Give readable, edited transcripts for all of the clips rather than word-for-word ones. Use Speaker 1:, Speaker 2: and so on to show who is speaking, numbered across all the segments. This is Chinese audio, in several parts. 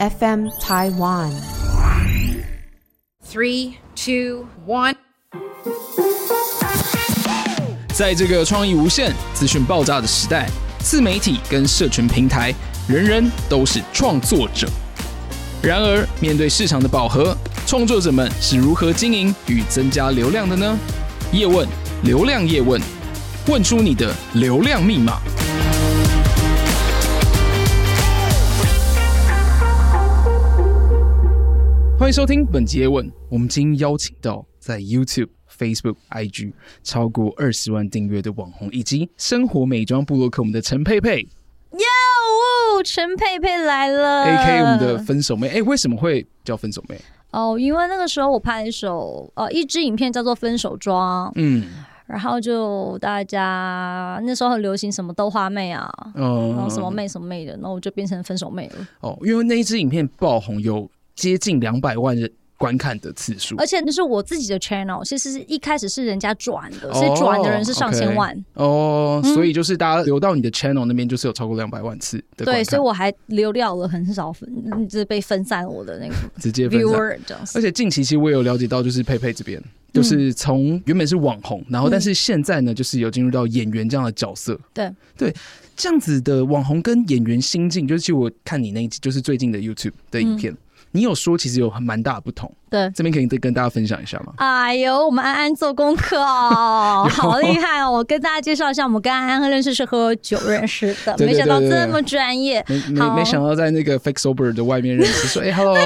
Speaker 1: FM Taiwan。
Speaker 2: 3, 2, 1。
Speaker 3: 在这个创意无限、资讯爆炸的时代，自媒体跟社群平台，人人都是创作者。然而，面对市场的饱和，创作者们是如何经营与增加流量的呢？叶问，流量叶问，问出你的流量密码。欢迎收听本集叶问，我们今天邀请到在 YouTube、Facebook、IG 超过20万订阅的网红，以及生活美妆部落客我们的陈佩佩。
Speaker 4: 陈佩佩来了
Speaker 3: ，AK 我们的分手妹。为什么会叫分手妹？
Speaker 4: 因为那个时候我拍一支影片叫做《分手妆》，然后就大家那时候很流行什么豆花妹啊，然后什么妹什么妹的，然后我就变成分手妹了。
Speaker 3: 因为那一支影片爆红，有接近200万人观看的次数，
Speaker 4: 而且那是我自己的 channel， 其实一开始是人家转的，所以转的人是上千万。
Speaker 3: 所以就是大家流到你的 channel 那边，就是有超过200万次的观看。
Speaker 4: 对，所以我还流掉了很少就是被分散我的那个
Speaker 3: 直接分散
Speaker 4: viewer 这样子。
Speaker 3: 而且近期其实我有了解到，就是佩佩这边就是从原本是网红，然后但是现在呢，就是有进入到演员这样的角色。
Speaker 4: 对，
Speaker 3: 这样子的网红跟演员心境，就是我看你那一集，就是最近的 YouTube 的影片。你有说其实有蛮大的不同，对，这边可以跟大家分享一下吗？
Speaker 4: 哎呦，我们安安做功课哦，好厉害哦！我跟大家介绍一下，我们跟安安认识是喝酒认识的，没想到这么专业，
Speaker 3: 没想到在那个 Fake Sober 的外面认识，说hello。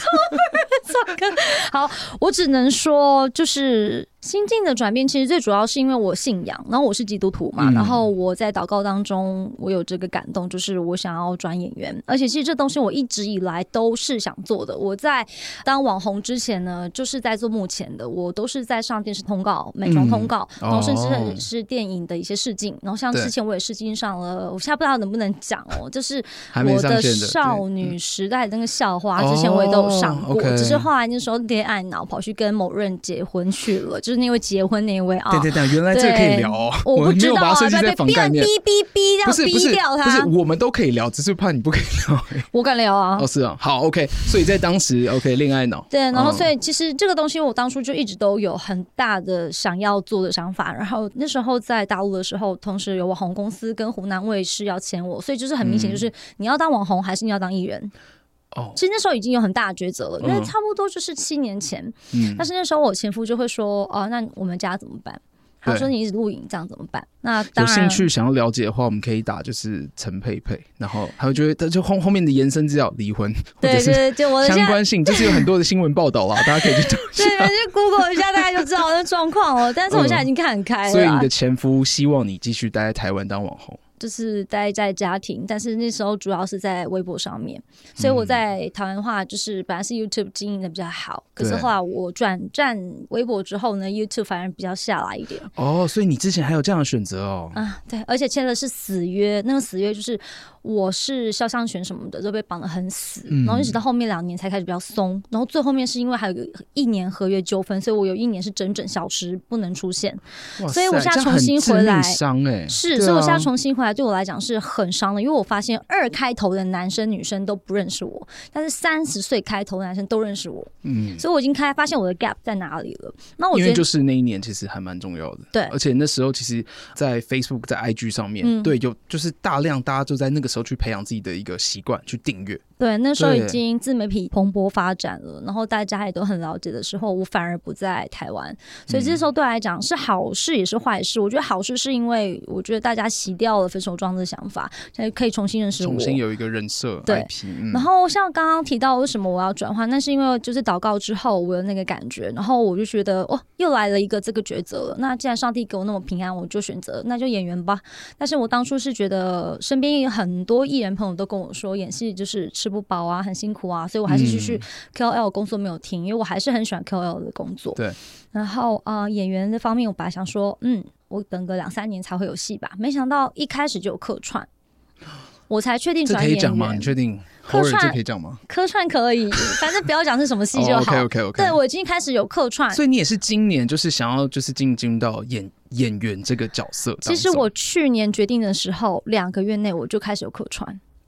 Speaker 4: 好，我只能说就是心境的转变，其实最主要是因为我信仰，然后我是基督徒嘛，然后我在祷告当中，我有这个感动，就是我想要转演员，而且其实这东西我一直以来都是想做的。我在当网红之前呢，就是在做幕前的，我都是在上电视通告、美妆通告，然后甚至是电影的一些试镜，然后像之前我也试镜上了，我现在不知道能不能讲哦，就是我的少女时代的那个校花，之前我也都有上过，只是后来那时候恋爱脑跑去跟某人结婚去了，就是那位结婚那位啊。
Speaker 3: 对，原来这个可以聊哦，
Speaker 4: 我不知道啊，
Speaker 3: 在访概念，
Speaker 4: 这样逼掉他。
Speaker 3: 不是，我们都可以聊，只是怕你不可以聊。
Speaker 4: 我敢聊啊。
Speaker 3: 是啊，好 ，OK。所以在当时 ，OK， 恋爱脑。
Speaker 4: 对，然后所以其实这个东西我当初就一直都有很大的想要做的想法，然后那时候在大陆的时候，同时有网红公司跟湖南卫视要签我，所以就是很明显，就是你要当网红还是你要当艺人。其实那时候已经有很大的抉择了，因为差不多就是7年前。但是那时候我前夫就会说：“那我们家怎么办？”他说：“你一直录影，这样怎么办？”那当然，
Speaker 3: 有兴趣想要了解的话，我们可以打就是陈佩佩，然后还有就后面的延伸资料离婚，
Speaker 4: 对，我的
Speaker 3: 相关性，就是有很多的新闻报道啦，大家可以去找一下。
Speaker 4: 对，去 Google 一下，大家就知道那状况了。但是我现在已经看很开了。
Speaker 3: 所以你的前夫希望你继续待在台湾当网红。
Speaker 4: 就是待在家庭，但是那时候主要是在微博上面，所以我在台湾的话，就是本来是 YouTube 经营的比较好，可是后来我转战微博之后呢 ，YouTube 反而比较下来一点。
Speaker 3: 所以你之前还有这样的选择哦。
Speaker 4: 对，而且签的是死约，那个死约就是我是肖像权什么的都被绑得很死，然后一直到后面2年才开始比较松，然后最后面是因为还有1年合约纠纷，所以我有1年是整整消失不能出现，所以我现在重新回来，所以我现在重新回来。对我来讲是很伤的，因为我发现2开头的男生女生都不认识我，但是30岁开头的男生都认识我，所以我已经发现我的 gap 在哪里了。那我觉得因
Speaker 3: 为就是那一年其实还蛮重要的，
Speaker 4: 对，
Speaker 3: 而且那时候其实在 Facebook 在 IG 上面，对，有就是大量大家就在那个时候去培养自己的一个习惯去订阅。
Speaker 4: 对，那时候已经自媒体蓬勃发展了，然后大家也都很了解的时候，我反而不在台湾，所以这时候对我来讲是好事也是坏事。我觉得好事是因为我觉得大家洗掉了分手妆的想法，现在可以重新认识我，
Speaker 3: 重新有一个人设 IP。
Speaker 4: 然后像刚刚提到为什么我要转换，那是因为就是祷告之后我有那个感觉，然后我就觉得又来了一个这个抉择了。那既然上帝给我那么平安，我就选择那就演员吧。但是我当初是觉得身边有很多艺人朋友都跟我说，演戏就是吃不饱啊，很辛苦啊，所以我还是继续 KOL 工作没有停，因为我还是很喜欢 KOL 的工作。对，然后演员的方面，我本来想说，我等个2-3年才会有戏吧，没想到一开始就有客串，我才确定转演员。
Speaker 3: 这可以讲吗？你确定？客串这可以讲吗？
Speaker 4: 客串可以，反正不要讲是什么戏就好。
Speaker 3: OK。
Speaker 4: 对，我已经开始有客串，
Speaker 3: 所以你也是今年就是想要就是进入到演员这个角色。
Speaker 4: 其实我去年决定的时候，2个月内我就开始有客串。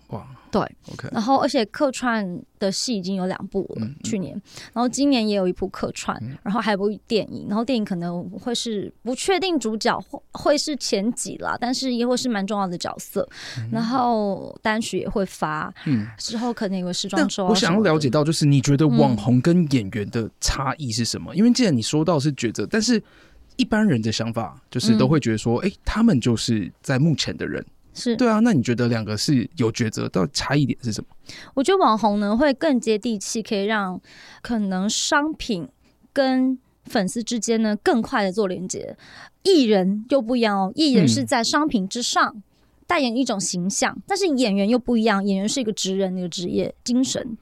Speaker 3: 哇，
Speaker 4: 对
Speaker 3: ，OK，
Speaker 4: 然后而且客串的戏已经有2部了，去年，然后今年也有一部客串，然后还有一部电影，然后电影可能会是不确定主角会是前几啦，但是也会是蛮重要的角色，然后单曲也会发，之后可能有个时装周。
Speaker 3: 我想要了解到，就是你觉得网红跟演员的差异是什么？因为既然你说到是抉择，但是一般人的想法就是都会觉得说，他们就是在幕前的人。
Speaker 4: 是
Speaker 3: 对啊，那你觉得2个是有抉择，到底差异点是什么？
Speaker 4: 我觉得网红呢会更接地气，可以让可能商品跟粉丝之间呢更快的做连接。艺人又不一样哦，艺人是在商品之上代言一种形象，但是演员又不一样，演员是一个职人，一个职业精神。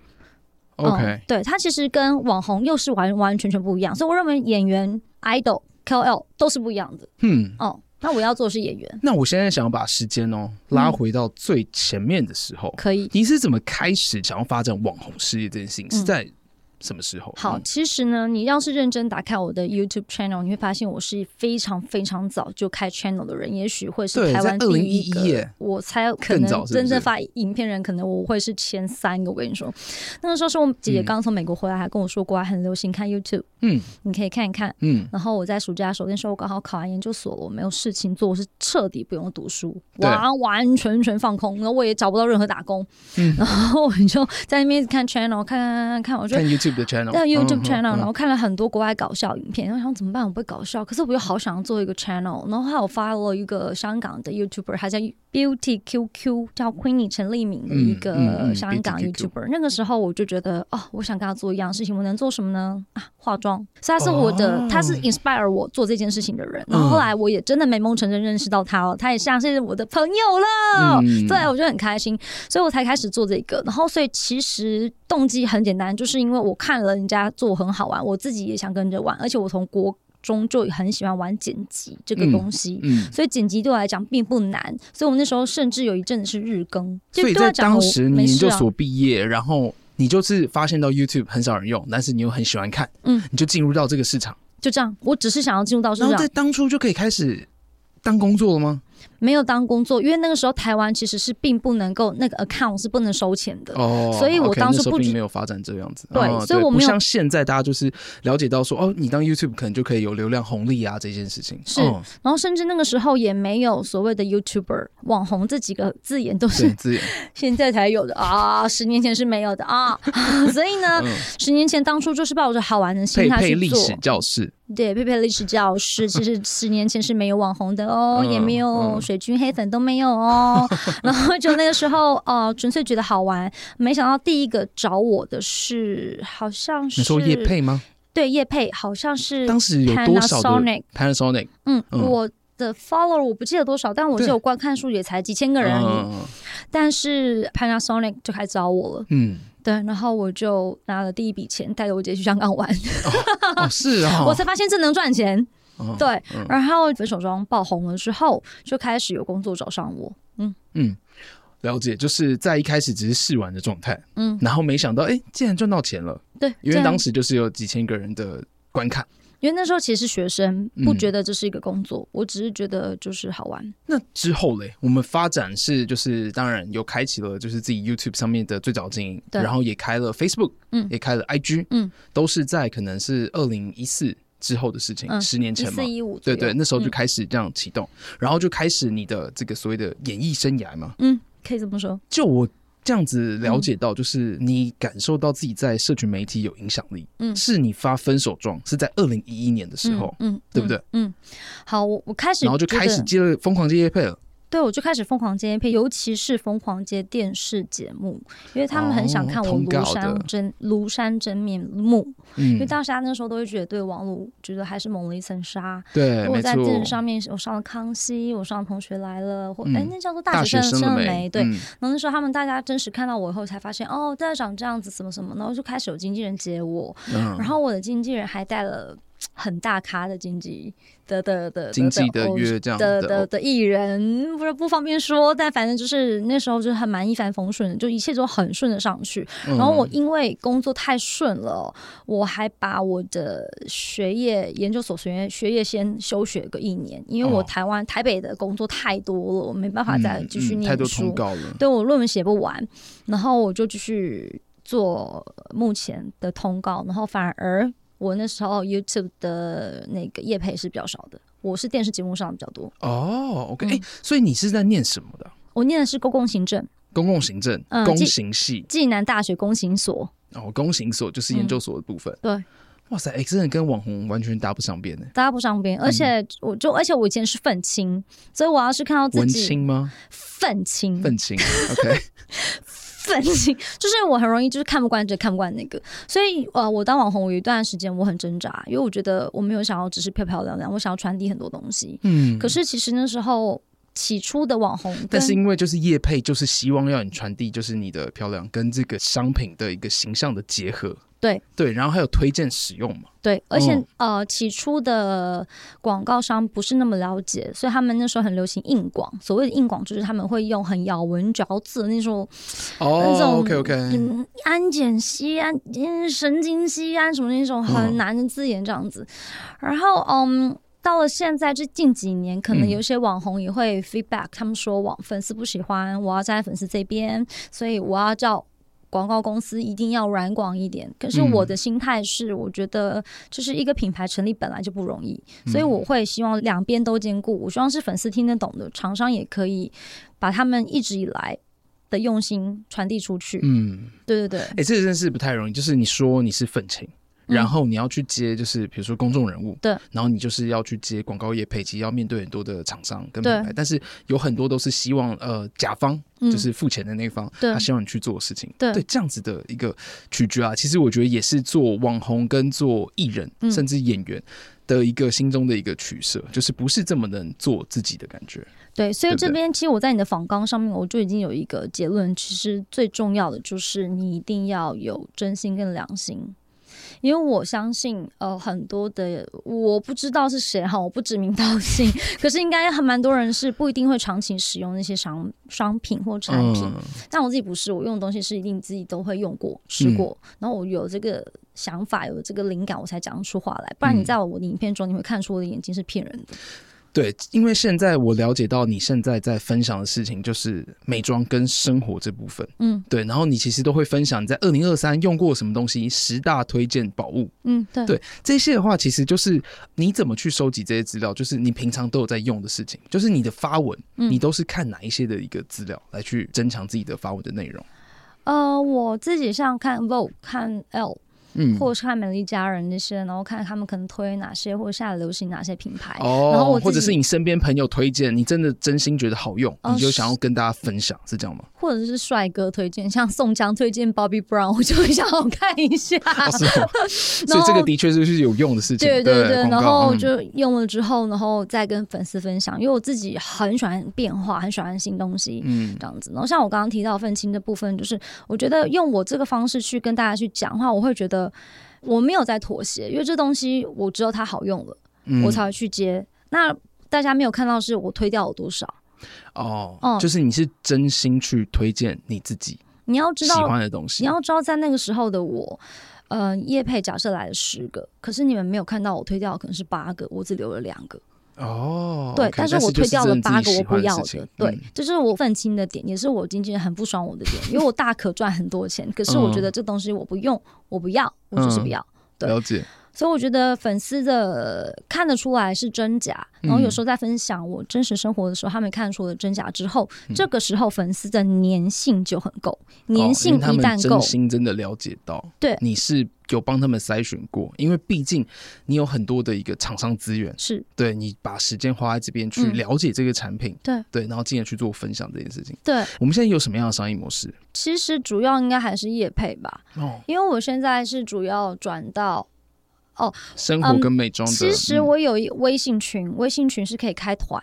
Speaker 3: OK，
Speaker 4: 对，他其实跟网红又是完完全全不一样，所以我认为演员、idol、KOL 都是不一样的。那我要做的是演员。
Speaker 3: 那我现在想要把时间拉回到最前面的时候，
Speaker 4: 可以。
Speaker 3: 你是怎么开始想要发展网红事业这件事情？是在什么时候？
Speaker 4: 好，其实呢，你要是认真打开我的 YouTube channel， 你会发现我是非常非常早就开 channel 的人，也许会是台湾第一个。
Speaker 3: 2011
Speaker 4: 我猜可能真正发影片人，可能我会是前3个。我跟你说，那个时候是我姐姐刚从美国回来，还跟我说国外很流行看 YouTube，你可以看一看。然后我在暑假的时候，那时候我刚好考完研究所了，我没有事情做，我是彻底不用读书，完完全全放空，然后我也找不到任何打工，然后我就在那边一直看 channel， 看，我就
Speaker 3: 看 YouTube 的 channel，
Speaker 4: 在 YouTube channel，然后看了很多国外搞笑影片，然后想怎么办？我不会搞笑，可是我又好想要做一个 channel， 然后还有发了一个香港的 YouTuber， 他叫 Beauty QQ， 叫 Queenie 陈立敏的一个香港 YouTuber。那个时候我就觉得，我想跟他做一样事情，我能做什么呢？化妆，所以他是我的，他是 inspire 我做这件事情的人。然后后来我也真的美梦成真认识到他了，他也像是我的朋友了。对，我就很开心，所以我才开始做这个。然后所以其实动机很简单，就是因为我看了人家做很好玩，我自己也想跟着玩，而且我从国中就很喜欢玩剪辑这个东西，所以剪辑对我来讲并不难，所以我那时候甚至有一阵子是日更。
Speaker 3: 所以在当时你研究所毕业，然后你就是发现到 YouTube 很少人用，但是你又很喜欢看，你就进入到这个市场。
Speaker 4: 就这样，我只是想要进入到市场。
Speaker 3: 然后在当初就可以开始当工作了吗？
Speaker 4: 没有当工作，因为那个时候台湾其实是并不能够那个 account 是不能收钱的，所以我当初
Speaker 3: 并没有发展这样子。
Speaker 4: 对，所以我没有
Speaker 3: 不像现在大家就是了解到说，你当 YouTube 可能就可以有流量红利啊这件事情。
Speaker 4: 是，然后甚至那个时候也没有所谓的 YouTuber 网红这几个字眼都是现在才有的啊，10年前是没有的啊。所以呢，10年前当初就是抱着好玩的心态去做。
Speaker 3: 佩佩历史教室。
Speaker 4: 对，佩佩历史教室其实10年前是没有网红的哦，也没有水军黑粉都没有哦。然后就那个时候纯粹觉得好玩，没想到第一个找我的是好像是
Speaker 3: 你说业配吗？
Speaker 4: 对，业配好像是
Speaker 3: 当时有多少的 Panasonic？
Speaker 4: 我的 follower 我不记得多少，但我记得我观看数也才几千个人而已。但是 Panasonic 就开始找我了。对，然后我就拿了第一笔钱，带着我姐去香港玩。
Speaker 3: 是啊，
Speaker 4: 我才发现这能赚钱。对，然后粉手装爆红了之后，就开始有工作找上我。
Speaker 3: 了解，就是在一开始只是试玩的状态，然后没想到，竟然赚到钱了。对，因为当时就是有几千个人的观看。
Speaker 4: 因为那时候其实是学生，不觉得这是一个工作，我只是觉得就是好玩。
Speaker 3: 那之后嘞，我们发展是就是当然有开启了就是自己 YouTube 上面的最早经营，然后也开了 Facebook，也开了 IG，都是在可能是2014之后的事情，10年前嘛
Speaker 4: ，14、15，
Speaker 3: 对，那时候就开始这样启动，然后就开始你的这个所谓的演艺生涯嘛，
Speaker 4: 可以这么说。
Speaker 3: 就我这样子了解到，就是你感受到自己在社群媒体有影响力，是你发分手状是在2011年的时候，对不对？
Speaker 4: 好，我开始，
Speaker 3: 然后就开始疯狂接业配了。
Speaker 4: 对，我就开始疯狂接业配，尤其是疯狂接电视节目，因为他们很想看我庐山真面目。因为大家那时候都会觉得对网络觉得还是蒙了一层纱。
Speaker 3: 对，
Speaker 4: 我在电视上面，我上了康熙，我上了同学来了，或那叫做大学生了没？对，然后那时候他们大家真实看到我以后，才发现大家长这样子什么什么，然后就开始有经纪人接我，然后我的经纪人还带了很大咖的经纪的
Speaker 3: 约这样
Speaker 4: 的艺人，不方便说，但反正就是那时候就很蛮一帆风顺的，就一切都很顺的上去。然后我因为工作太顺了，我还把我的研究所学业先休学个1年，因为我台北的工作太多了，我没办法再继续念书，
Speaker 3: 太多通告了，
Speaker 4: 对，我论文写不完，然后我就继续做目前的通告，然后反而我那时候 YouTube 的那个业配是比较少的，我是电视节目上的比较多。
Speaker 3: OK，所以你是在念什么的？
Speaker 4: 我念的是公共行政，
Speaker 3: 公行系，
Speaker 4: 暨南大学公行所。
Speaker 3: 公行所就是研究所的部分。
Speaker 4: 对。
Speaker 3: 哇塞，真的跟网红完全搭不上边呢。
Speaker 4: 搭不上边，而且我以前是愤青，所以我要是看到自己
Speaker 3: 文青吗？
Speaker 4: 愤青
Speaker 3: ，OK，
Speaker 4: 愤青就是我很容易就是看不惯这看不惯那个，所以我当网红，我有一段时间我很挣扎，因为我觉得我没有想要只是漂漂亮亮，我想要传递很多东西。可是其实那时候起初的网红，
Speaker 3: 但是因为就是业配，就是希望要你传递就是你的漂亮跟这个商品的一个形象的结合。对，然后还有推荐使用嘛？
Speaker 4: 对，而且起初的广告商不是那么了解，所以他们那时候很流行硬广。所谓的硬广就是他们会用很咬文嚼字的那种
Speaker 3: ，OK，
Speaker 4: 氨碱酰胺、神经酰胺什么那种很难的字眼这样子。然后到了现在这近几年，可能有些网红也会 feedback，他们说粉丝不喜欢，我要站在粉丝这边，所以我要叫广告公司一定要软广一点。可是我的心态是，我觉得就是一个品牌成立本来就不容易，所以我会希望两边都兼顾。我希望是粉丝听得懂的，厂商也可以把他们一直以来的用心传递出去。对，
Speaker 3: 这件事不太容易，就是你说你是愤青。然后你要去接，就是比如说公众人物，
Speaker 4: 对，
Speaker 3: 然后你就是要去接广告业配，其实要面对很多的厂商跟品牌，但是有很多都是希望甲方就是付钱的那一方，他希望你去做的事情，对这样子的一个取决啊，其实我觉得也是做网红跟做艺人，甚至演员的一个心中的一个取舍，就是不是这么能做自己的感觉。
Speaker 4: 对，所以这边其实我在你的访纲上面，我就已经有一个结论，其实最重要的就是你一定要有真心跟良心。因为我相信很多的我不知道是谁哈，我不指名道姓，可是应该还蛮多人是不一定会长期使用那些商品或产品，但我自己不是，我用的东西是一定自己都会用过试过，然后我有这个想法有这个灵感我才讲出话来，不然你在我的影片中你会看出我的眼睛是骗人的。
Speaker 3: 对，因为现在我了解到你现在在分享的事情就是美妆跟生活这部分，对，然后你其实都会分享你在2023用过什么东西，10大推荐宝物，对，这些的话其实就是你怎么去收集这些资料，就是你平常都有在用的事情，就是你的发文，你都是看哪一些的一个资料来去增强自己的发文的内容？
Speaker 4: 我自己像看 Vogue 看 L。或者是看美丽佳人那些，然后看他们可能推哪些，或者现在流行哪些品牌，然后
Speaker 3: 或者是你身边朋友推荐，你真的真心觉得好用，你就想要跟大家分享，是这样吗？
Speaker 4: 或者是帅哥推荐，像宋江推荐 Bobbi Brown， 我就会想要看一下。
Speaker 3: 所以这个的确是有用的事情。
Speaker 4: 对，然后就用了之后，然后再跟粉丝分享，因为我自己很喜欢变化，很喜欢新东西，这样子。然后像我刚刚提到愤青的部分，就是我觉得用我这个方式去跟大家去讲话，我会觉得我没有在妥协，因为这东西我知道它好用了，我才会去接。那大家没有看到是我推掉有多少。
Speaker 3: 就是你是真心去推荐你自己你要知道喜欢的东西，
Speaker 4: 你要知道在那个时候的我业配假设来了10个，可是你们没有看到我推掉的可能是8个，我只留了2个。对，
Speaker 3: okay，
Speaker 4: 但是我推掉了8个我不要的，对，这是我愤青的点，也是我经纪人很不爽我的点，因为我大可赚很多钱，可是我觉得这东西我不用，我不要，我就是不要。对，
Speaker 3: 了解。
Speaker 4: 所以我觉得粉丝的看得出来是真假，然后有时候在分享我真实生活的时候，他们看出了真假之后，这个时候粉丝的粘性就很够，粘性一旦够，
Speaker 3: 因为他们真心真的了解到，
Speaker 4: 对，
Speaker 3: 你是有帮他们筛选过，因为毕竟你有很多的一个厂商资源，
Speaker 4: 是
Speaker 3: 对你把时间花在这边去了解这个产品，
Speaker 4: 对，
Speaker 3: 然后进而去做分享这件事情。
Speaker 4: 对，
Speaker 3: 我们现在有什么样的商业模式？
Speaker 4: 其实主要应该还是业配吧，因为我现在是主要转到
Speaker 3: 生活跟美妆的，
Speaker 4: 其实我有微信群，微信群是可以开团的，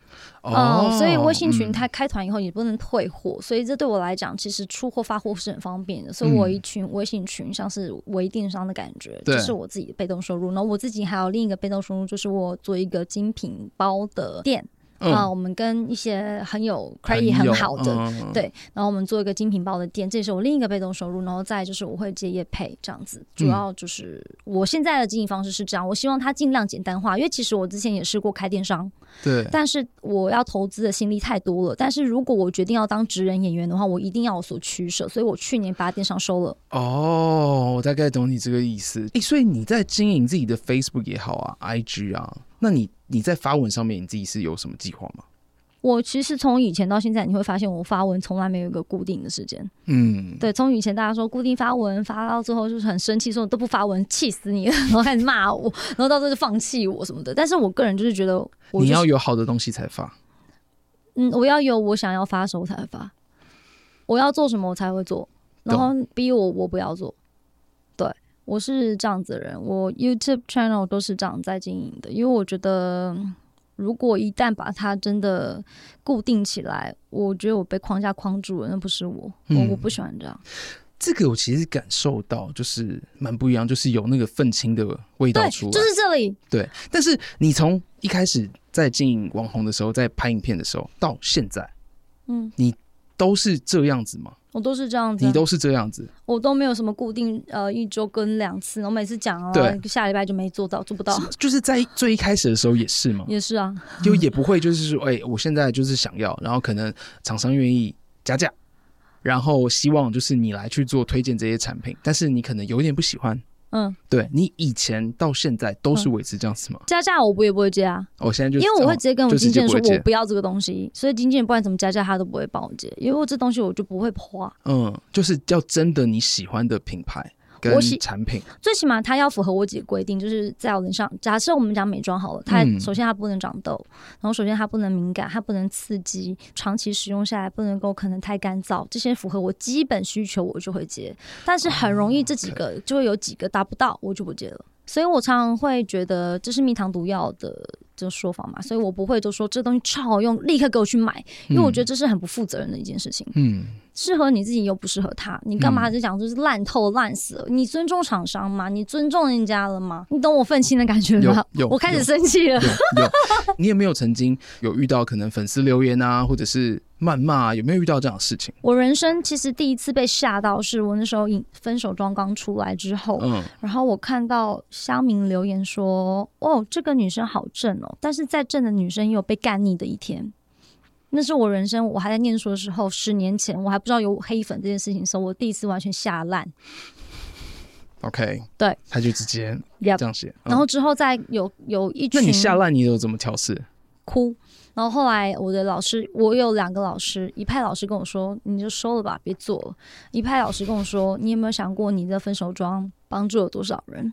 Speaker 4: 所以微信群它开团以后也不能退货，所以这对我来讲，其实出货发货是很方便的。所以我有一群微信群，像是微电商的感觉，这是我自己的被动收入。然后我自己还有另一个被动收入，就是我做一个精品包的店。我们跟一些很有 credit 很好的，对，然后我们做一个精品包的店，这也是我另一个被动收入。然后再就是我会接业配这样子，主要就是我现在的经营方式是这样，我希望它尽量简单化，因为其实我之前也试过开电商，
Speaker 3: 对，
Speaker 4: 但是我要投资的心力太多了。但是如果我决定要当职人演员的话，我一定要有所取舍，所以我去年把电商收了。
Speaker 3: 我大概懂你这个意思。所以你在经营自己的 Facebook 也好啊 ，IG 啊，那你在发文上面你自己是有什么计划吗？
Speaker 4: 我其实从以前到现在，你会发现我发文从来没有一个固定的时间。对，从以前大家说固定发文，发到最后就是很生气，说都不发文，气死你了，然后开始骂我，然后到最后就放弃我什么的。但是我个人就是觉得你
Speaker 3: 要有好的东西才发。
Speaker 4: 我要有我想要发的时候才会发，我要做什么我才会做，然后逼我不要做。对，我是这样子的人，我 YouTube channel 都是这样在经营的，因为我觉得如果一旦把它真的固定起来，我觉得我被框架框住了，那不是我不喜欢这样。
Speaker 3: 这个我其实感受到就是蛮不一样，就是有那个愤青的味道出来，
Speaker 4: 对，就是这里。
Speaker 3: 对，但是你从一开始在经营网红的时候，在拍影片的时候到现在，你都是这样子吗？我都是这样子，你都是这样子，我都没有什么固定一周跟2次，我每次讲下礼拜就没做到，做不到。就是在最一开始的时候也是吗？也是啊，就也不会就是说，我现在就是想要，然后可能厂商愿意加价，然后希望就是你来去做推荐这些产品，但是你可能有点不喜欢。对，你以前到现在都是维持这样子吗？加价我也不会接啊，我现在就因为我会直接跟我经纪人说我不要这个东西，所以经纪人不管怎么加价他都不会帮我接，因为我这东西我就不会花。就是要真的你喜欢的品牌跟产品，最起码它要符合我几个规定，就是在我脸上，假设我们讲美妆好了，它首先它不能长痘，然后首先它不能敏感，它不能刺激，长期使用下来不能够可能太干燥，这些符合我基本需求我就会接，但是很容易这几个就会有几个达不到，我就不接了。所以我常常会觉得这是蜜糖毒药的这个说法嘛，所以我不会就说这东西超好用，立刻给我去买，因为我觉得这是很不负责任的一件事情。适合你自己又不适合他，你干嘛就讲就是烂透烂死了？你尊重厂商吗？你尊重人家了吗？你懂我愤青的感觉吗？我开始生气了。有，你有没有曾经有遇到可能粉丝留言啊，或者是谩骂，有没有遇到这样的事情？我人生其实第一次被吓到，是我那时候分手妆刚出来之后，然后我看到乡民留言说：“哦，这个女生好正哦。”但是再正的女生也有被干腻的一天。那是我人生，我还在念书的时候，10年前我还不知道有黑粉这件事情的时候，我第一次完全吓烂。OK， 对，他就直接这样写。然后之后再有一群，那你吓烂你有怎么调试？哭。然后后来我的老师，我有2个老师，一派老师跟我说你就收了吧，别做了；一派老师跟我说你有没有想过你的分手妆帮助了多少人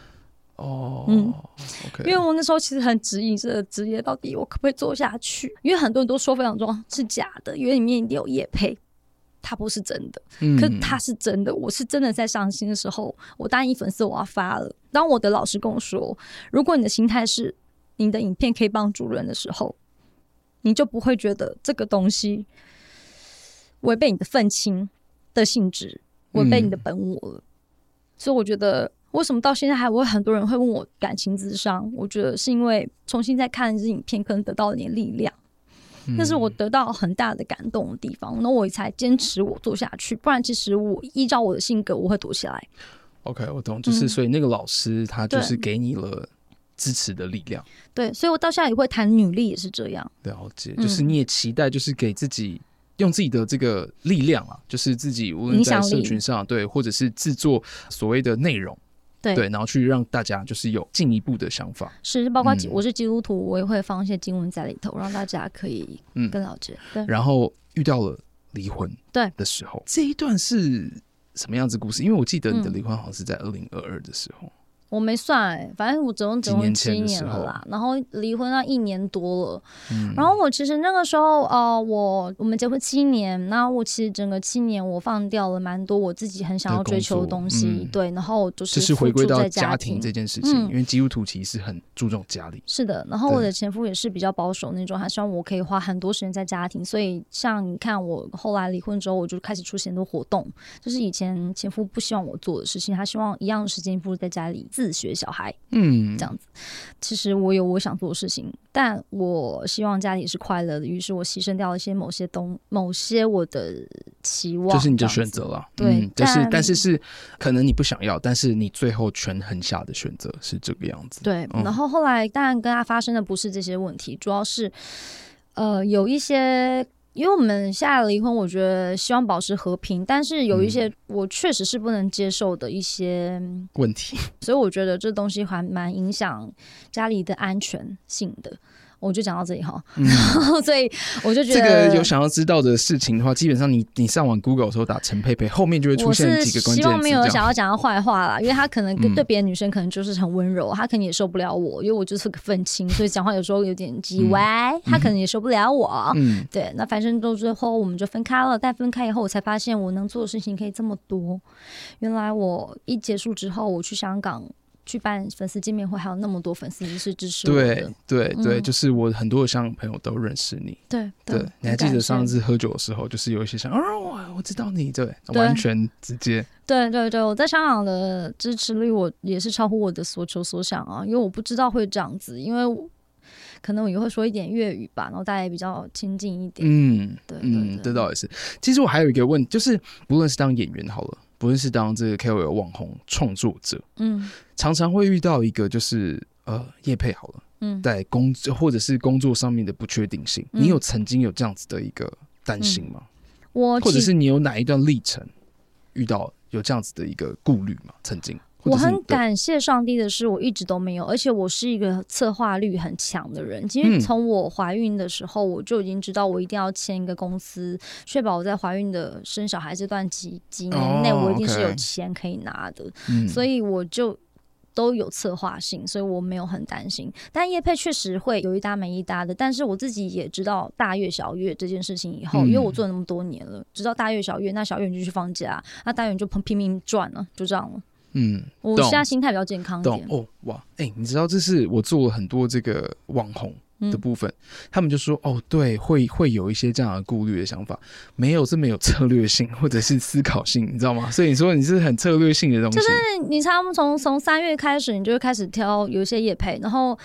Speaker 3: ？OK， 因为我那时候其实很质疑这个职业到底我可不可以做下去，因为很多人都说分手妆是假的，因为里面一定有业配，它不是真的，可是它是真的。我是真的在上新的时候，我答应粉丝我要发了。当我的老师跟我说，如果你的心态是你的影片可以帮助人的时候，你就不会觉得这个东西违背你的愤青的性质，违背你的本我了。所以我觉得为什么到现在还会很多人会问我感情咨商，我觉得是因为重新再看这影片可能得到了点力量，那是我得到很大的感动的地方，那我才坚持我做下去，不然其实我依照我的性格我会躲起来。 OK， 我懂，就是所以那个老师他就是给你了支持的力量。对，所以我到现在也会谈女力，也是这样。了解，就是你也期待就是给自己用自己的这个力量啊，就是自己无论在社群上，对，或者是制作所谓的内容，对，然后去让大家就是有进一步的想法。是，包括我是基督徒，我也会放一些经文在里头，让大家可以更了解。对，然后遇到了离婚的时候，这一段是什么样子故事？因为我记得你的离婚好像是在2022的时候。
Speaker 4: 我没算反正我总共7年了啦，然后离婚到1年多了。然后我其实那个时候我们结婚7年，然后我其实整个7年我放掉了蛮多我自己很想要追求的东西，对，然后就是
Speaker 3: 回归到家庭这件事情，因为基督徒其实很注重家里。
Speaker 4: 是的，然后我的前夫也是比较保守那种，他希望我可以花很多时间在家庭，所以像你看我后来离婚之后，我就开始出现很多活动，就是以前前夫不希望我做的事情，他希望一样的时间付在家里自学小孩，这样子。其实我有我想做的事情，但我希望家里是快乐的，于是我牺牲掉了一些某些我的期望，
Speaker 3: 就是你的选择了。
Speaker 4: 对，
Speaker 3: 但是是可能你不想要，但是你最后权衡下的选择是这个样子。
Speaker 4: 对，然后后来当然跟他发生的不是这些问题，主要是有一些。因为我们现在离婚，我觉得希望保持和平，但是有一些我确实是不能接受的一些
Speaker 3: 问题，
Speaker 4: 所以我觉得这东西还蛮影响家里的安全性的。我就讲到这里哈，所以我就觉得
Speaker 3: 这个有想要知道的事情的话，基本上你上网 Google 的时候打陈佩佩，后面就会出现几个关键词。
Speaker 4: 希望没有想要讲到坏话啦，因为他可能对别的女生可能就是很温柔，他可能也受不了我，因为我就是个愤青，所以讲话有时候有点叽歪，他可能也受不了我。对，那反正到最后我们就分开了，但分开以后我才发现我能做的事情可以这么多。原来我一结束之后，我去香港。去办粉丝见面会，还有那么多粉丝是支持我的。
Speaker 3: 对，就是我很多的香港朋友都认识你。
Speaker 4: 对，
Speaker 3: 你还记得上次喝酒的时候，就是有一些想我知道你，对，完全直接。
Speaker 4: 对，我在香港的支持率我也是超乎我的所求所想啊，因为我不知道会这样子，因为可能我也会说一点粤语吧，然后大家也比较亲近一点。对，
Speaker 3: 这倒也是。其实我还有一个问题，就是不论是当演员好了，不论是当这个 KOL 网红创作者，常常会遇到一个就是业配好了，在或者是工作上面的不确定性，你有曾经有这样子的一个担心吗？或者是你有哪一段历程遇到有这样子的一个顾虑吗？曾经？
Speaker 4: 我很感谢上帝的是，我一直都没有，而且我是一个策划力很强的人。其实从我怀孕的时候，我就已经知道我一定要签一个公司，确保我在怀孕的生小孩这段几年内，我一定是有钱可以拿的。所以我就都有策划性，所以我没有很担心。但业配确实会有一搭没一搭的，但是我自己也知道大月小月这件事情以后，因为我做了那么多年了，知道大月小月，那小月你就去放假，那大月你就拼命赚了，就这样了。我现在心态比较健康一点。
Speaker 3: 哇，你知道这是我做了很多这个网红的部分，他们就说对，会有一些这样的顾虑的想法，没有这么有策略性或者是思考性，你知道吗？所以你说你是很策略性的东西，
Speaker 4: 就是你差不多从3月开始，你就会开始挑有一些业配，然后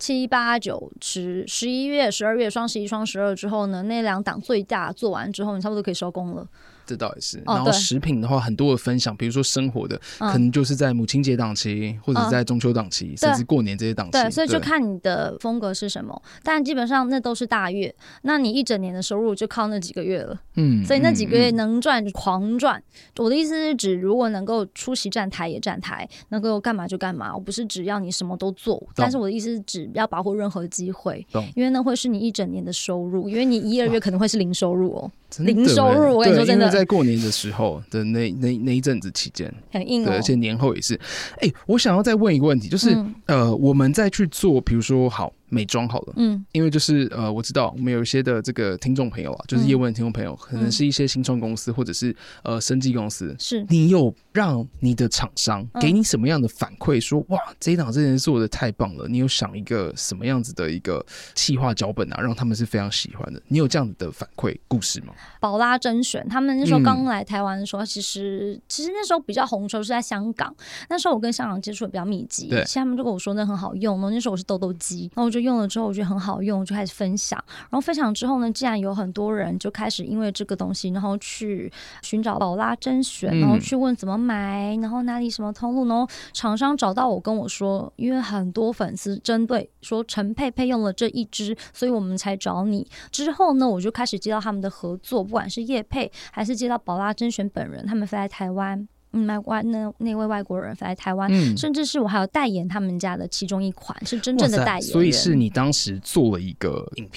Speaker 4: 7、8、9、10、11月、12月双11、双12之后呢，那2档最大做完之后，你差不多可以收工了。
Speaker 3: 这倒也是。然后食品的话，很多的分享，比如说生活的，可能就是在母亲节档期，或者在中秋档期，甚至过年这些档期。
Speaker 4: 对，所以就看你的风格是什么。但基本上那都是大月，那你一整年的收入就靠那几个月了。所以那几个月能赚就狂赚。我的意思是指，如果能够出席站台也站台，能够干嘛就干嘛。我不是只要你什么都做，但是我的意思是指不要把握任何机会，因为那会是你一整年的收入，因为你1、2月可能会是零收入哦。零收入，我跟你说真的，
Speaker 3: 因为在过年的时候的那一阵子期间
Speaker 4: 很硬
Speaker 3: 对，而且年后也是。我想要再问一个问题，就是我们再去做，比如说好美妆好了，因为就是我知道我们有一些的这个听众朋友啊，就是业务的听众朋友，可能是一些新创公司或者是生技公司，
Speaker 4: 是
Speaker 3: 你有让你的厂商给你什么样的反馈？说哇，这一档真的做的太棒了，你有想一个什么样子的一个企划脚本啊，让他们是非常喜欢的？你有这样子的反馈故事吗？
Speaker 4: 宝拉甄选他们那时候刚来台湾的时候，其实那时候比较红的时候是在香港，那时候我跟香港接触的比较密集，其实他们就跟我说那很好用，那时候我是痘痘肌，然后我就用了之后我觉得很好用，我就开始分享，然后分享之后呢，既然有很多人就开始因为这个东西，然后去寻找宝拉甄选，然后去问怎么买，然后哪里什么通路，然后厂商找到我跟我说，因为很多粉丝针对说陈佩佩用了这一支，所以我们才找你。之后呢，我就开始接到他们的合作，不管是业配还是接到宝拉甄选本人，他们飞来台湾。那位外国人飞来台湾，甚至是我还有代言他们家的其中一款，是真正的代言人。
Speaker 3: 所以是你当时做了一个影片，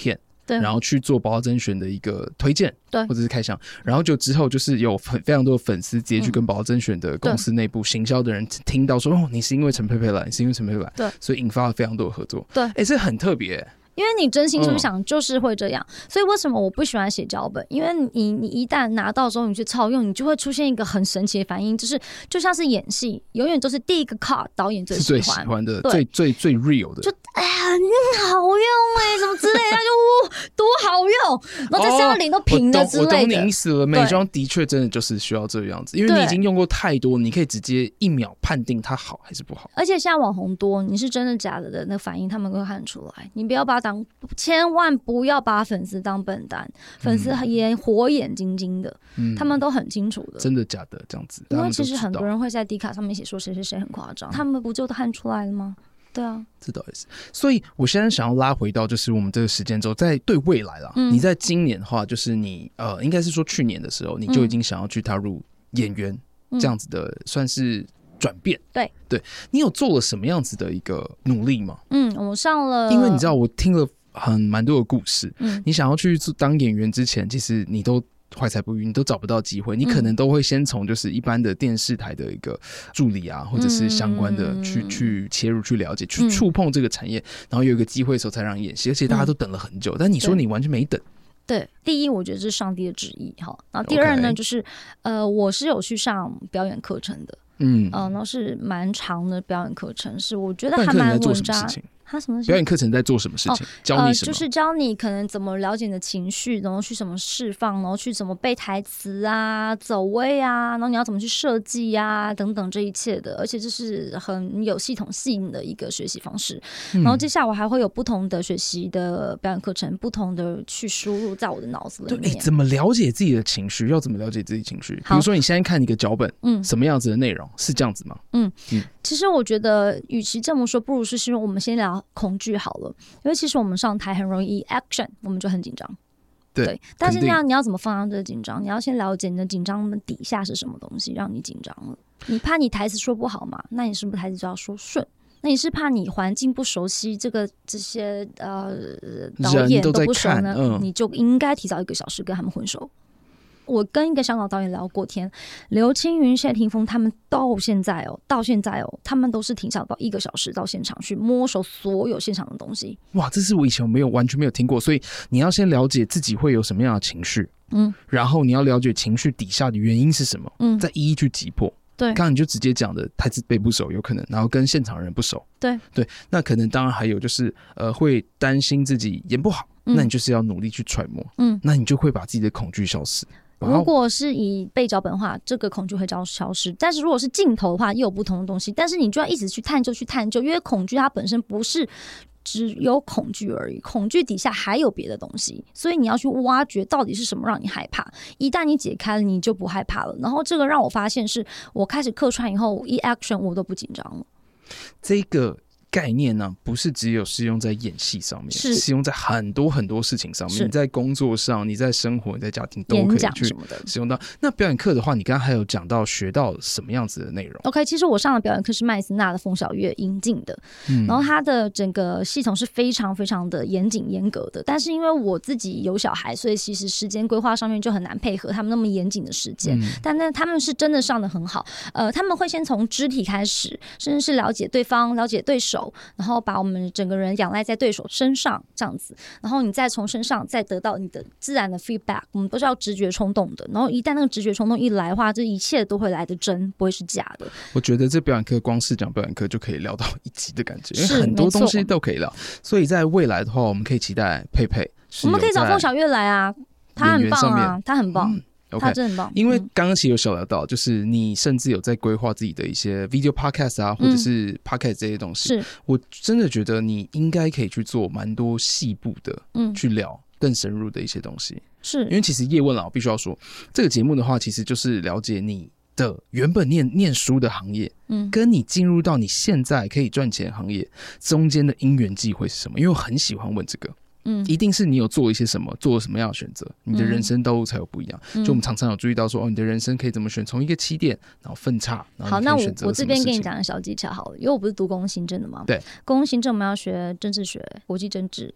Speaker 4: 对，
Speaker 3: 然后去做宝岛甄选的一个推荐，
Speaker 4: 对，
Speaker 3: 或者是开箱，然后就之后就是有非常多的粉丝直接去跟宝岛甄选的公司内部行销的人听到说，哦，你是因为陈佩佩来，你是因为陈佩佩来，
Speaker 4: 对，
Speaker 3: 所以引发了非常多的合作，
Speaker 4: 对，
Speaker 3: 这很特别。
Speaker 4: 因为你真心去想就是会这样，所以为什么我不喜欢写脚本？因为你一旦拿到之后你去操用，你就会出现一个很神奇的反应，就是就像是演戏，永远都是第一个 cut 导演最喜欢
Speaker 3: 的，最 real 的，
Speaker 4: 就哎呀好用什么之类的，就多好用，然后再下脸都平的之类的。
Speaker 3: 我懂你意思了，美妆的确真的就是需要这个样子，因为你已经用过太多，你可以直接1秒判定它好还是不好。
Speaker 4: 而且现在网红多，你是真的假的那反应他们会看出来，你不要把千万不要把粉丝当笨蛋，粉丝也火眼金睛的，他们都很清楚的，
Speaker 3: 真的假的这样子。
Speaker 4: 因为其实很多人会在 D 卡上面写说谁谁谁很夸张，他们不就都看出来了吗？对啊，
Speaker 3: 这倒也是。所以我现在想要拉回到就是我们这个时间轴，在对未来啦，你在今年的话，就是你应该是说去年的时候，你就已经想要去踏入演员这样子的，算是转变。对，你有做了什么样子的一个努力吗？
Speaker 4: 我上了，
Speaker 3: 因为你知道我听了蛮多的故事，你想要去当演员之前，其实你都怀才不遇，你都找不到机会，你可能都会先从就是一般的电视台的一个助理啊，或者是相关的去切入去了解，去触碰这个产业，然后有一个机会的时候才让你演戏，而且大家都等了很久，但你说你完全没等。
Speaker 4: 对，第一我觉得是上帝的旨意哈，然后第二呢就是我是有去上表演课程的，然后是蛮长的表演课程，是我觉得还蛮稳扎。他什么
Speaker 3: 表演课程在做什么事情？教你什么？
Speaker 4: 就是教你可能怎么了解你的情绪，然后去怎么释放，然后去怎么背台词啊、走位啊，然后你要怎么去设计啊等等这一切的，而且这是很有系统性的一个学习方式。然后接下来我还会有不同的学习的表演课程，不同的去输入在我的脑子里面。
Speaker 3: 对，怎么了解自己的情绪？要怎么了解自己情绪？比如说你现在看一个脚本，什么样子的内容是这样子吗？
Speaker 4: 其实我觉得，与其这么说，不如是因为我们先聊恐惧好了。因为其实我们上台很容易 action， 我们就很紧张。对，但是你要怎么放下这个紧张？你要先了解你的紧张的底下是什么东西让你紧张了。你怕你台词说不好嘛？那你是不是台词就要说顺？那你是怕你环境不熟悉，这些导演都不熟呢？你就应该提早1个小时跟他们混熟。我跟一个香港导演聊过天，刘青云、谢霆锋他们到现在他们都是提早到1个小时到现场去摸熟所有现场的东西。
Speaker 3: 哇，这是我以前完全没有听过，所以你要先了解自己会有什么样的情绪，然后你要了解情绪底下的原因是什么，再一一去击破。对，刚刚你就直接讲的台词背不熟，有可能，然后跟现场人不熟。对，那可能当然还有就是会担心自己演不好，那你就是要努力去揣摩，那你就会把自己的恐惧消失。
Speaker 4: 如果是以背脚本的话，这个恐惧会消失，但是如果是镜头的话，又有不同的东西，但是你就要一直去探究，因为恐惧它本身不是只有恐惧而已，恐惧底下还有别的东西，所以你要去挖掘到底是什么让你害怕，一旦你解开了，你就不害怕了。然后这个让我发现是我开始客串以后，一 action 我都不紧张了。
Speaker 3: 这个概念呢，不是只有适用在演戏上面，是适用在很多很多事情上面。你在工作上，你在生活，你在家庭都可以去使用到。那表演课的话，你刚刚还有讲到学到什么样子的内容
Speaker 4: ？OK， 其实我上的表演课是麦斯纳的冯小月引进的，然后它的整个系统是非常非常的严谨严格的。但是因为我自己有小孩，所以其实时间规划上面就很难配合他们那么严谨的时间。但他们是真的上的很好，他们会先从肢体开始，甚至是了解对方、了解对手。然后把我们整个人仰赖在对手身上这样子，然后你再从身上再得到你的自然的 feedback， 我们都是要直觉冲动的，然后一旦那个直觉冲动一来的话，这一切都会来得真，不会是假的。
Speaker 3: 我觉得这表演课光是讲表演课就可以聊到1集的感觉，因为很多东西都可以聊，所以在未来的话，我们可以期待佩佩，
Speaker 4: 我们可以找凤小月来啊，他很棒啊，他很棒。他真的很棒，
Speaker 3: 因为刚刚其实有小聊到，就是你甚至有在规划自己的一些 video podcast 啊，或者是 podcast 这些东西。我真的觉得你应该可以去做蛮多细部的，去聊更深入的一些东西。是因为其实叶问啦，我必须要说，这个节目的话，其实就是了解你的原本念书的行业，跟你进入到你现在可以赚钱的行业中间的因缘际会是什么？因为我很喜欢问这个。一定是你有做一些什么，做了什么样的选择，你的人生道路才有不一样。就我们常常有注意到说，你的人生可以怎么选，从一个起点，然后分叉。
Speaker 4: 好，那我这边给你讲个小技巧好了，因为我不是读公共行政的嘛。对，公共行政我们要学政治学、国际政治，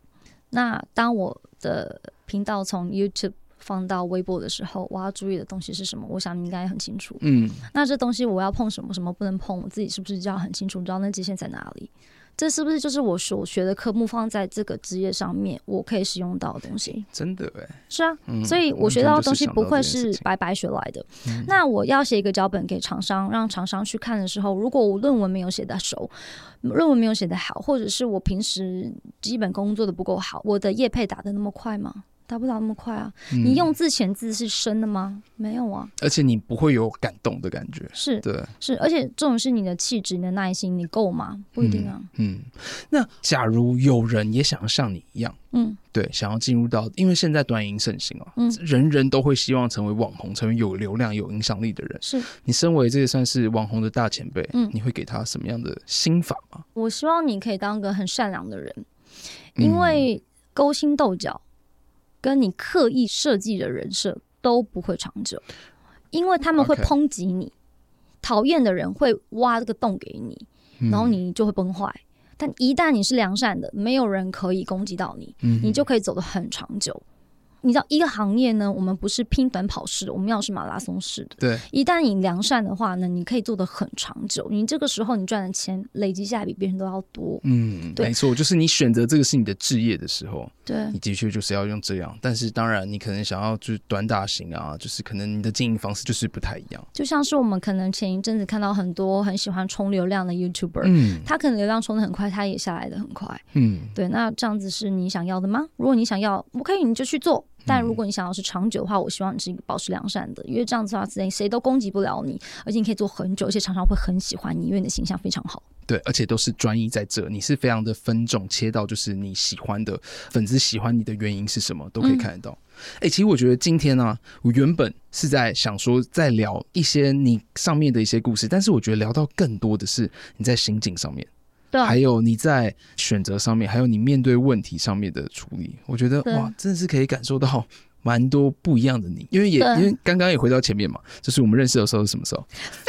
Speaker 4: 那当我的频道从 YouTube 放到微博的时候，我要注意的东西是什么？我想你应该很清楚。那这东西我要碰什么，什么不能碰，我自己是不是就要很清楚，知道那界限在哪里？这是不是就是我所学的科目放在这个职业上面，我可以使用到的东西？
Speaker 3: 真的
Speaker 4: 是啊，所以我学到的东西不会是白白学来的。那我要写一个脚本给厂商，让厂商去看的时候，如果我论文没有写得熟，论文没有写得好，或者是我平时基本功做得不够好，我的业配打得那么快吗？打不了那么快啊！你用字遣字是深的吗？没有啊。
Speaker 3: 而且你不会有感动的感觉。
Speaker 4: 是，
Speaker 3: 对，
Speaker 4: 是，而且这种是你的气质、你的耐心，你够吗？不一定啊。
Speaker 3: 那假如有人也想要像你一样，对，想要进入到，因为现在短影盛行人人都会希望成为网红，成为有流量、有影响力的人。
Speaker 4: 是，
Speaker 3: 你身为这个算是网红的大前辈，你会给他什么样的心法吗？
Speaker 4: 我希望你可以当个很善良的人，因为勾心斗角跟你刻意设计的人设都不会长久，因为他们会抨击你，讨厌的人会挖这个洞给你，然后你就会崩坏。但一旦你是良善的，没有人可以攻击到你，你就可以走得很长久。你知道一个行业呢，我们不是拼短跑式的，我们要是马拉松式的。
Speaker 3: 对，
Speaker 4: 一旦你良善的话呢，你可以做得很长久。你这个时候你赚的钱累积下来比别人都要多。
Speaker 3: 没错，就是你选择这个是你的志业的时候，
Speaker 4: 对，
Speaker 3: 你的确就是要用这样。但是当然，你可能想要就是短打型啊，就是可能你的经营方式就是不太一样。
Speaker 4: 就像是我们可能前一阵子看到很多很喜欢冲流量的 YouTuber，他可能流量冲得很快，他也下来得很快。对，那这样子是你想要的吗？如果你想要 ，OK， 你就去做。但如果你想要是长久的话，我希望你是一个保持良善的，因为这样子的话，谁都攻击不了你，而且你可以做很久，而且常常会很喜欢你，因为你的形象非常好。
Speaker 3: 对，而且都是专一在这，你是非常的分众，切到就是你喜欢的粉丝喜欢你的原因是什么，都可以看得到。其实我觉得今天啊，我原本是在想说在聊一些你上面的一些故事，但是我觉得聊到更多的是你在心境上面。
Speaker 4: 对，
Speaker 3: 还有你在选择上面，还有你面对问题上面的处理，我觉得哇，真的是可以感受到蛮多不一样的你。因为刚刚也回到前面嘛，就是我们认识的时候是什么时候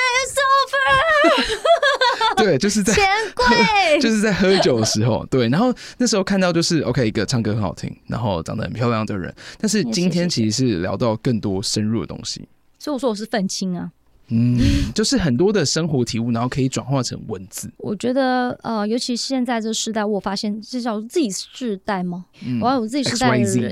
Speaker 4: ？Face over
Speaker 3: 对，就是在
Speaker 4: 钱柜，
Speaker 3: 就是在喝酒的时候。对，然后那时候看到就是 OK 一个唱歌很好听，然后长得很漂亮的人，但是今天其实是聊到更多深入的东西。
Speaker 4: 所以我说我是愤青啊。
Speaker 3: 就是很多的生活体悟，然后可以转化成文字。
Speaker 4: 我觉得尤其现在这世代，我发现这叫自己世代吗？我要有自己世代的人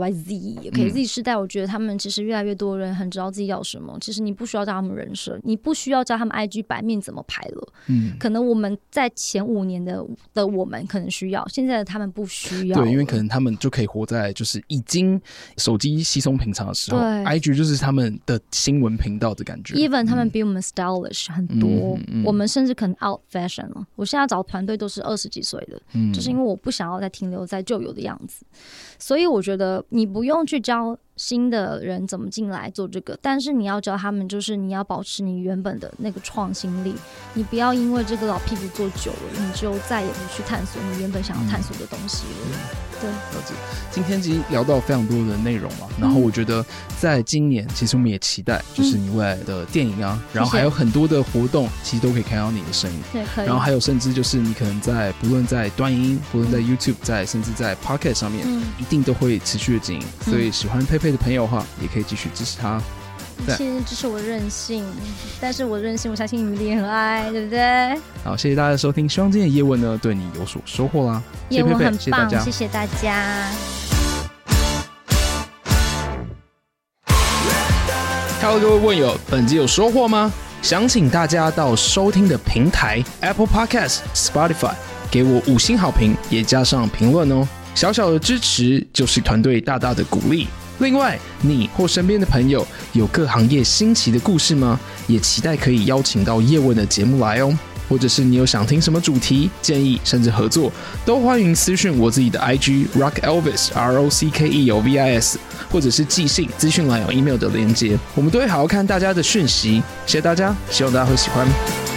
Speaker 4: ，YZ， 可以自己世代。我觉得他们其实越来越多人很知道自己要什么。其实你不需要教他们人设，你不需要教他们 IG 版面怎么排了。可能我们在前5年的我们可能需要，现在的他们不需要。
Speaker 3: 对，因为可能他们就可以活在就是已经手机稀松平常的时候 ，IG 就是他们的新闻频道的感觉。
Speaker 4: 他们比我们 stylish 很多，我们甚至可能 out fashion 了。我现在找团队都是20几岁的，就是因为我不想要再停留在旧有的样子。所以我觉得你不用去教新的人怎么进来做这个，但是你要教他们，就是你要保持你原本的那个创新力，你不要因为这个老屁股坐久了，你就再也不去探索你原本想要探索的东西了。对，
Speaker 3: 了解。今天其实聊到非常多的内容嘛，然后我觉得在今年，其实我们也期待就是你未来的电影啊，然后还有很多的活动，其实都可以看到你的身影。
Speaker 4: 对，可以。
Speaker 3: 然后还有甚至就是你可能在不论在短影音，不论在 YouTube， 甚至在 Podcast 上面，一定都会持续的经营。所以喜欢佩佩的朋友的话，也可以继续支持他。
Speaker 4: 其实这是我任性，但是我任性，我相信你们也很爱，对不对？
Speaker 3: 好，谢谢大家的收听，希望今天的叶问呢对你有所收获啦。
Speaker 4: 叶问很棒，
Speaker 3: 谢谢大家。Hello， 各位问友，本集有收获吗？想请大家到收听的平台 Apple Podcast、Spotify 给我5星好评，也加上评论哦。小小的支持就是团队大大的鼓励。另外，你或身边的朋友有各行业新奇的故事吗？也期待可以邀請到叶問的節目來哦。或者是你有想聽什麼主題、建議，甚至合作，都歡迎私訊我自己的 IG Rock Elvis ROCKELVIS， 或者是寄信資訊欄有 email 的連結，我們都會好好看大家的訊息。謝謝大家，希望大家會喜歡。